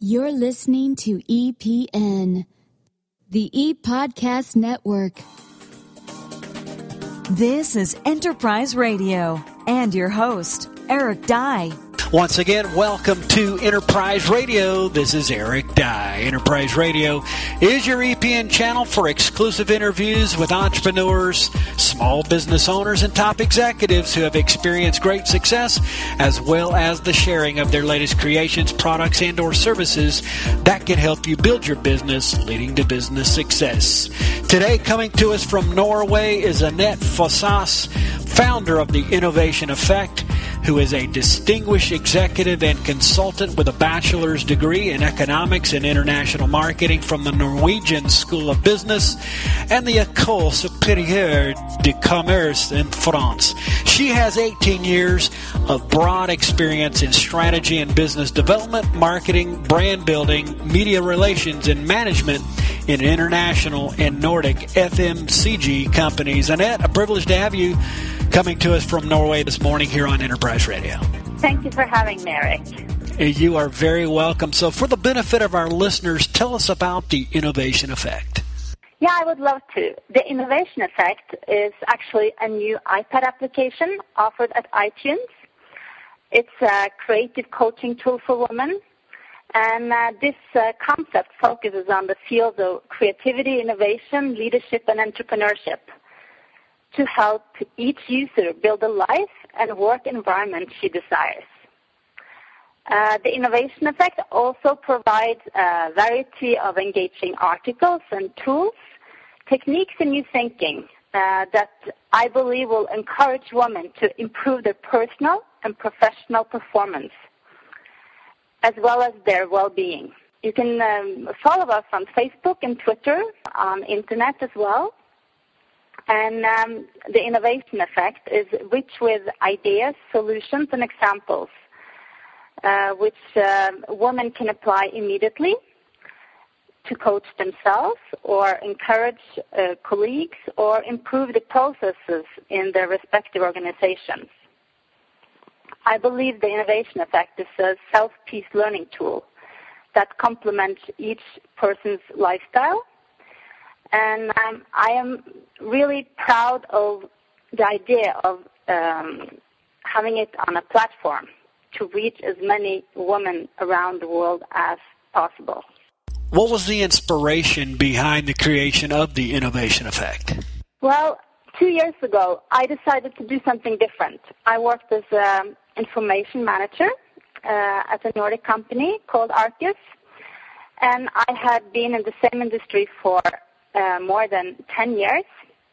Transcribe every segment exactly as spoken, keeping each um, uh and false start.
You're listening to E P N, the E-Podcast Network. This is Enterprise Radio and your host, Eric Dye. Once again, welcome to Enterprise Radio. This is Eric Dye. Enterprise Radio is your E P N channel for exclusive interviews with entrepreneurs, small business owners, and top executives who have experienced great success, as well as the sharing of their latest creations, products, and or services that can help you build your business, leading to business success. Today, coming to us from Norway is Annette Fossås, founder of the Innovation Effect, who is a distinguished executive and consultant with a bachelor's degree in economics and international marketing from the Norwegian School of Business and the École Supérieure de Commerce in France. She has eighteen years of broad experience in strategy and business development, marketing, brand building, media relations, and management in international and Nordic F M C G companies. Annette, a privilege to have you coming to us from Norway this morning here on Enterprise Radio. Thank you for having me, Eric. You are very welcome. So for the benefit of our listeners, tell us about the Innovation Effect. Yeah, I would love to. The Innovation Effect is actually a new iPad application offered at iTunes. It's a creative coaching tool for women. And uh, this uh, concept focuses on the fields of creativity, innovation, leadership, and entrepreneurship to help each user build a life and work environment she desires. Uh, the Innovation Effect also provides a variety of engaging articles and tools, techniques, and new thinking uh, that I believe will encourage women to improve their personal and professional performance, as well as their well-being. You can um, follow us on Facebook and Twitter, on internet as well. And um, the Innovation Effect is rich with ideas, solutions, and examples, uh, which uh, women can apply immediately to coach themselves or encourage uh, colleagues or improve the processes in their respective organizations. I believe the Innovation Effect is a self-paced learning tool that complements each person's lifestyle. And um, I am really proud of the idea of um, having it on a platform to reach as many women around the world as possible. What was the inspiration behind the creation of the Innovation Effect? Well, two years ago, I decided to do something different. I worked as an information manager uh, at a Nordic company called Arcus, and I had been in the same industry for Uh, more than ten years,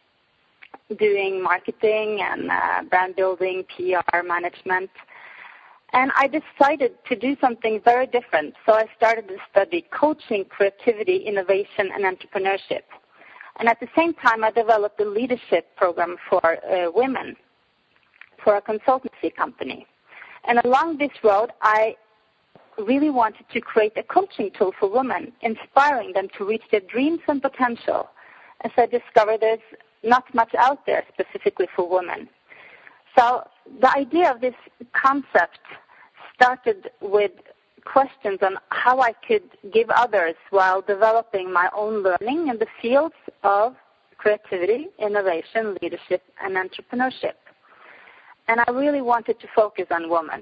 doing marketing and uh, brand building, P R management. And I decided to do something very different. So I started to study coaching, creativity, innovation, and entrepreneurship. And at the same time, I developed a leadership program for uh, women for a consultancy company. And along this road, I really wanted to create a coaching tool for women, inspiring them to reach their dreams and potential, as I discovered there's not much out there specifically for women. So the idea of this concept started with questions on how I could give others while developing my own learning in the fields of creativity, innovation, leadership, and entrepreneurship. And I really wanted to focus on women.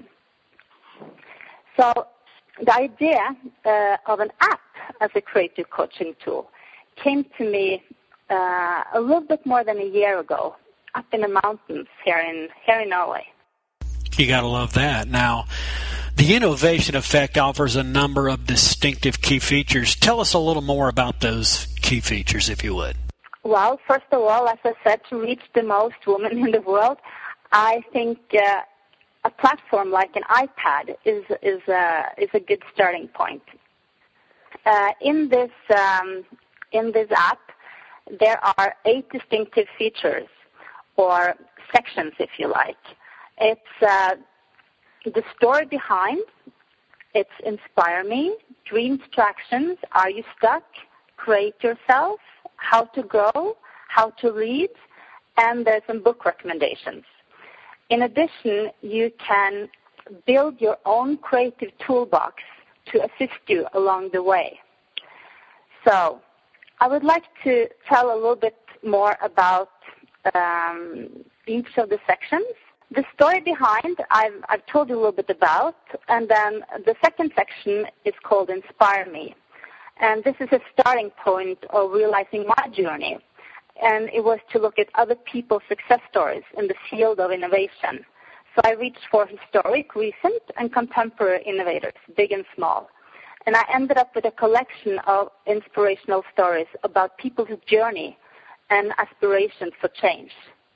So the idea uh, of an app as a creative coaching tool came to me uh, a little bit more than a year ago, up in the mountains here in here in Norway. You got to love that. Now, the Innovation Effect offers a number of distinctive key features. Tell us a little more about those key features, if you would. Well, first of all, as I said, to reach the most women in the world, I think Uh, a platform like an iPad is is a is a good starting point. Uh, in this um, in this app, there are eight distinctive features or sections, if you like. It's uh, the story behind. It's Inspire Me, Dreams to Actions, Are You Stuck, Create Yourself, How to Grow, How to Lead, and there's some book recommendations. In addition, you can build your own creative toolbox to assist you along the way. So I would like to tell a little bit more about um, each of the sections. The story behind, I've, I've told you a little bit about, and then the second section is called Inspire Me. And this is a starting point of realizing my journey. And it was to look at other people's success stories in the field of innovation. So I reached for historic, recent, and contemporary innovators, big and small. And I ended up with a collection of inspirational stories about people's journey and aspirations for change.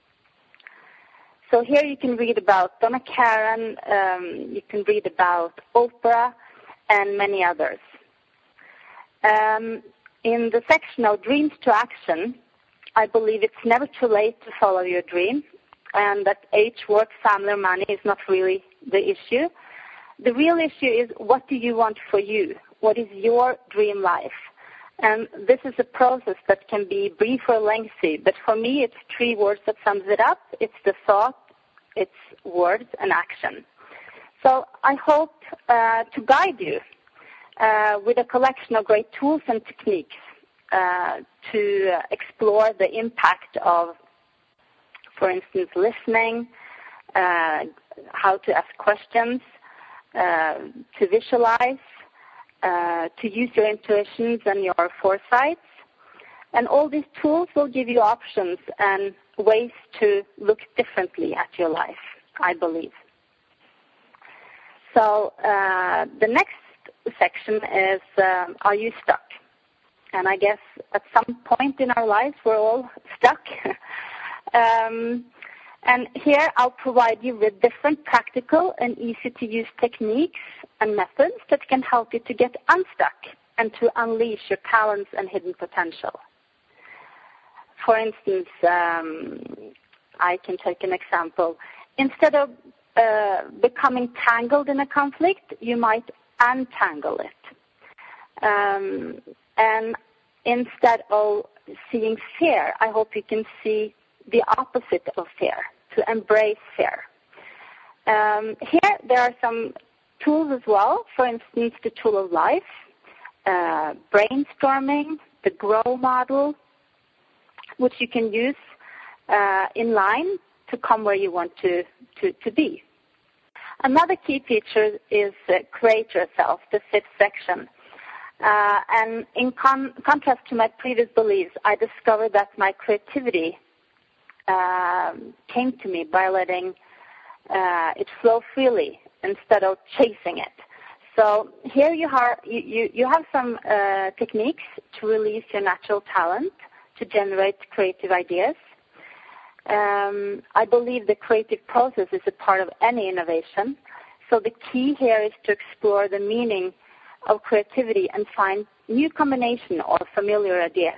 So here you can read about Donna Karan, um, you can read about Oprah, and many others. Um, in the section of Dreams to Action, I believe it's never too late to follow your dream, and that age, work, family, or money is not really the issue. The real issue is, what do you want for you? What is your dream life? And this is a process that can be brief or lengthy, but for me it's three words that sums it up. It's the thought, it's words, and action. So I hope uh, to guide you uh, with a collection of great tools and techniques uh, to uh, explore the impact of, for instance, listening, uh, how to ask questions, uh, to visualize, uh, to use your intuitions and your foresights. And all these tools will give you options and ways to look differently at your life, I believe. So uh, the next section is, um, are you stuck? And I guess at some point in our lives we're all stuck. um, and here I'll provide you with different practical and easy-to-use techniques and methods that can help you to get unstuck and to unleash your talents and hidden potential. For instance, um, I can take an example. Instead of uh, becoming tangled in a conflict, you might untangle it. Um, and instead of seeing fear, I hope you can see the opposite of fear, to embrace fear. Um, here there are some tools as well. For instance, the tool of life, uh, brainstorming, the GROW model, which you can use uh, in line to come where you want to, to, to be. Another key feature is uh, create yourself, the fifth section. Uh, and in con- contrast to my previous beliefs, I discovered that my creativity uh, came to me by letting uh, it flow freely instead of chasing it. So here you, are, you, you, you have some uh, techniques to release your natural talent, to generate creative ideas. Um, I believe the creative process is a part of any innovation. So the key here is to explore the meaning of creativity and find new combination or familiar ideas.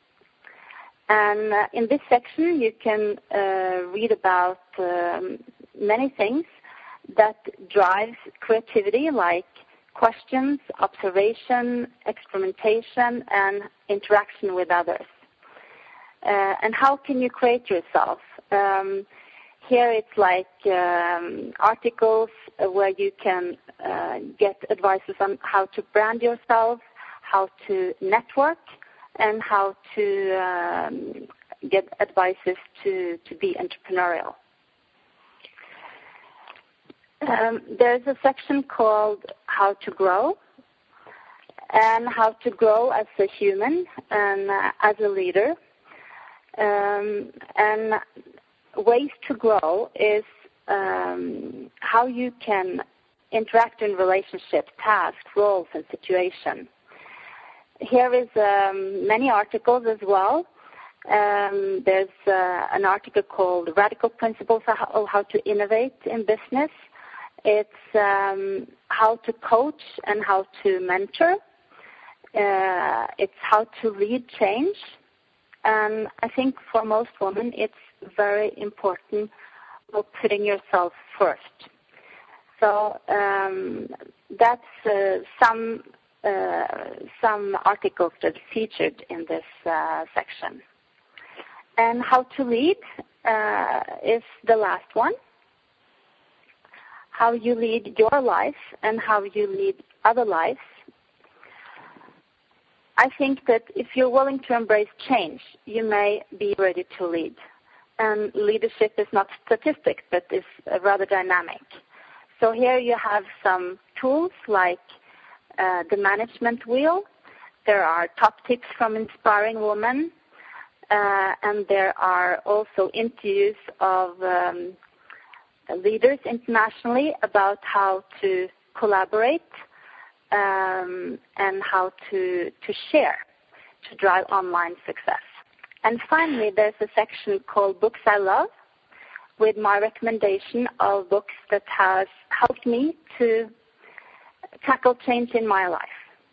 And uh, in this section you can uh, read about um, many things that drives creativity, like questions, observation, experimentation, and interaction with others. Uh, and how can you create yourself? Um, here it's like um, articles where you can uh, get advices on how to brand yourself, how to network, and how to um, get advices to, to be entrepreneurial. Um, there's a section called How to Grow, and how to grow as a human and uh, as a leader. Um, and ways to grow is um, how you can interact in relationships, tasks, roles, and situations. Here is um, many articles as well. Um, there's uh, an article called Radical Principles of How to Innovate in Business. It's um, how to coach and how to mentor. Uh, it's how to lead change. And I think for most women it's very important of putting yourself first. So um, that's uh, some uh, some articles that are featured in this uh, section. And how to lead uh, is the last one. how you lead your life and how you lead other lives. I think that if you're willing to embrace change, you may be ready to lead. And leadership is not statistic, but is rather dynamic. So here you have some tools like uh, the management wheel. There are top tips from inspiring women, uh, and there are also interviews of um, leaders internationally about how to collaborate um, and how to to share to drive online success. And finally, there's a section called Books I Love, with my recommendation of books that has helped me to tackle change in my life.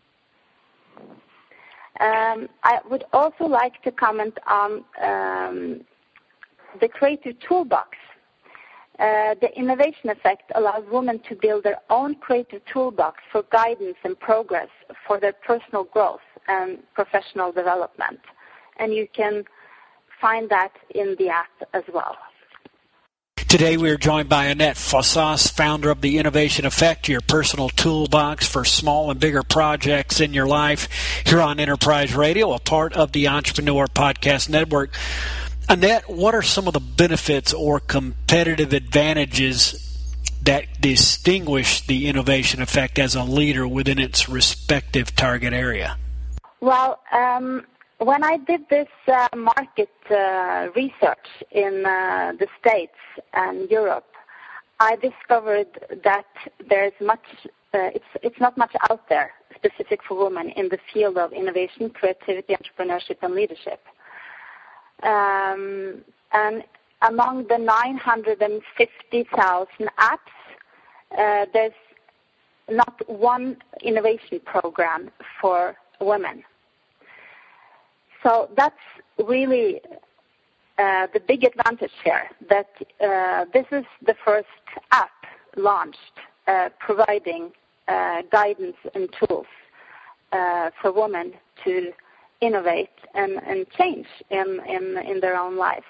Um, I would also like to comment on um, the Creative Toolbox. Uh, the Innovation Effect allows women to build their own creative toolbox for guidance and progress for their personal growth and professional development. And you can find that in the app as well. Today we are joined by Annette Fossas, founder of the Innovation Effect, your personal toolbox for small and bigger projects in your life, here on Enterprise Radio, a part of the Entrepreneur Podcast Network. Annette, what are some of the benefits or competitive advantages that distinguish the Innovation Effect as a leader within its respective target area? Well, um, when I did this uh, market uh, research in uh, the States and Europe, I discovered that there's much, uh, it's, it's not much out there specific for women in the field of innovation, creativity, entrepreneurship, and leadership. Um, and among the nine hundred fifty thousand apps, uh, there's not one innovation program for women. So that's really uh, the big advantage here, that uh, this is the first app launched uh, providing uh, guidance and tools uh, for women to innovate and, and change in, in, in their own lives.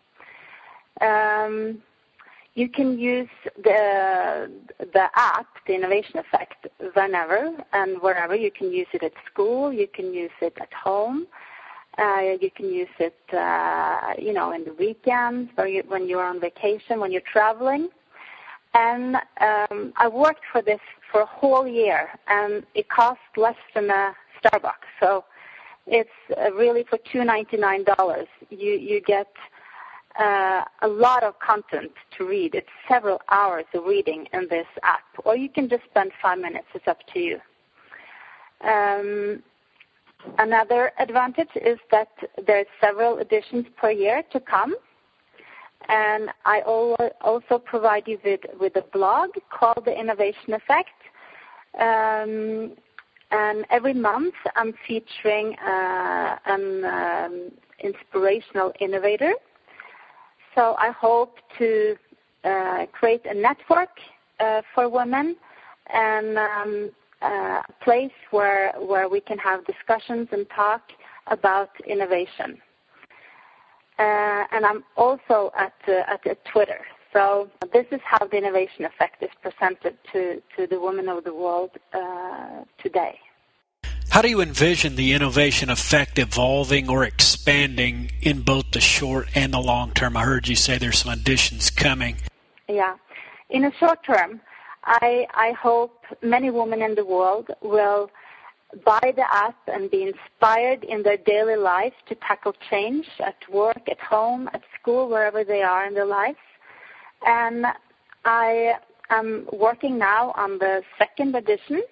Um, you can use the, the app, the Innovation Effect, whenever and wherever. You can use it at school, you can use it at home. Uh, you can use it, uh, you know, in the weekends, or you, when you're on vacation, when you're traveling. And um, I worked for this for a whole year, and it cost less than a Starbucks. So it's uh, really for two dollars and ninety-nine cents. You you get uh, a lot of content to read. It's several hours of reading in this app, or you can just spend five minutes. It's up to you. Um, Another advantage is that there's several editions per year to come. And I also provide you with, with a blog called The Innovation Effect. Um, and every month I'm featuring uh, an um, inspirational innovator. So I hope to uh, create a network uh, for women and um, Uh, a place where where we can have discussions and talk about innovation. Uh, and I'm also at uh, at, at Twitter. So this is how the Innovation Effect is presented to, to the women of the world uh, today. How do you envision the Innovation Effect evolving or expanding in both the short and the long term? I heard you say there's some additions coming. Yeah. In the short term, I, I hope many women in the world will buy the app and be inspired in their daily life to tackle change at work, at home, at school, wherever they are in their lives. And I am working now on the second edition.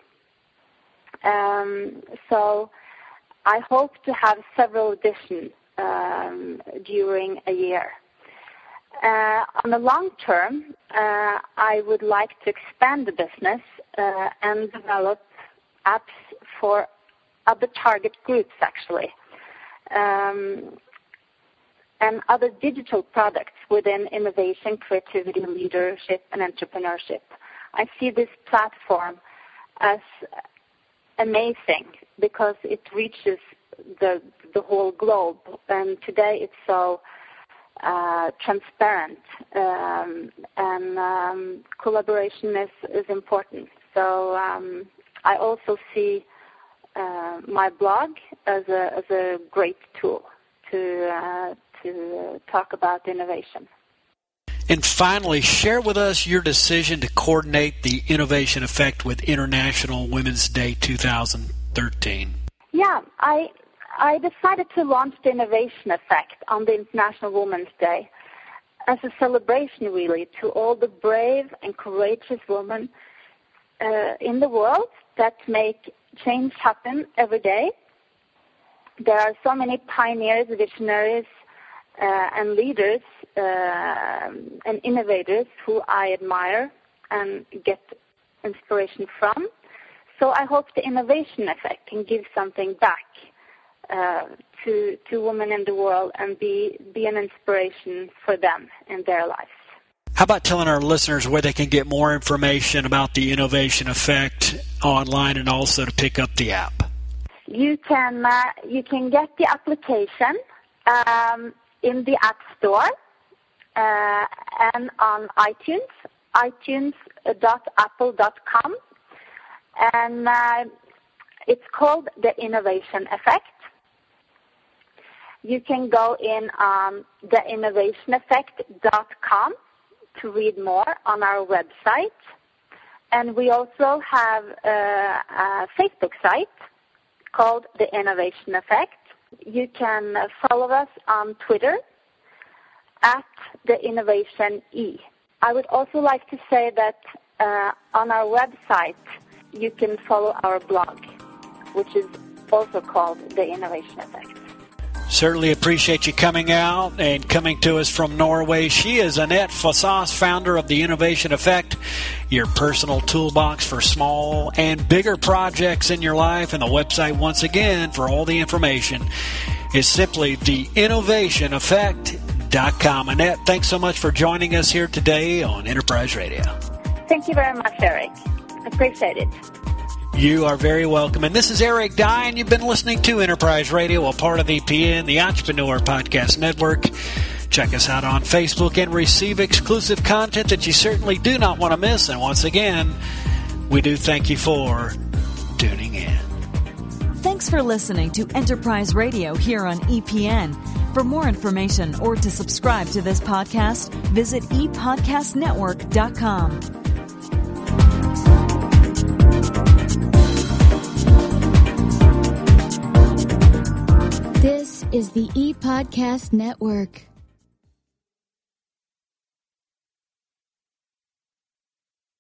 Um, so I hope to have several editions um, during a year. Uh, on the long term, uh, I would like to expand the business uh, and develop apps for other target groups, actually, um, and other digital products within innovation, creativity, leadership, and entrepreneurship. I see this platform as amazing because it reaches the the whole globe, and today it's so uh, transparent, um, and um, collaboration is, is important. So um, I also see uh, my blog as a as a great tool to uh, to talk about innovation. And finally, share with us your decision to coordinate the Innovation Effect with International Women's Day two thousand thirteen. Yeah, I I decided to launch the Innovation Effect on the International Women's Day as a celebration, really, to all the brave and courageous women uh, in the world that make change happen every day. There are so many pioneers, visionaries, uh, and leaders uh, and innovators who I admire and get inspiration from. So I hope the Innovation Effect can give something back uh, to to women in the world and be, be an inspiration for them in their lives. How about telling our listeners where they can get more information about the Innovation Effect online and also to pick up the app? You can uh, you can get the application um, in the App Store uh, and on iTunes, itunes dot apple dot com, and uh, it's called the Innovation Effect. You can go in on the innovation effect dot com to read more on our website, and we also have a, a Facebook site called The Innovation Effect. You can follow us on Twitter at The Innovation E. I would also like to say that uh, on our website you can follow our blog, which is also called The Innovation Effect. Certainly appreciate you coming out and coming to us from Norway. She is Annette Fossås, founder of The Innovation Effect, your personal toolbox for small and bigger projects in your life. And the website, once again, for all the information is simply the innovation effect dot com. Annette, thanks so much for joining us here today on Enterprise Radio. Thank you very much, Eric. Appreciate it. You are very welcome. And this is Eric Dye, and you've been listening to Enterprise Radio, a part of E P N, the Entrepreneur Podcast Network. Check us out on Facebook and receive exclusive content that you certainly do not want to miss. And once again, we do thank you for tuning in. Thanks for listening to Enterprise Radio here on E P N. For more information or to subscribe to this podcast, visit e podcast network dot com. This is the E-Podcast Network.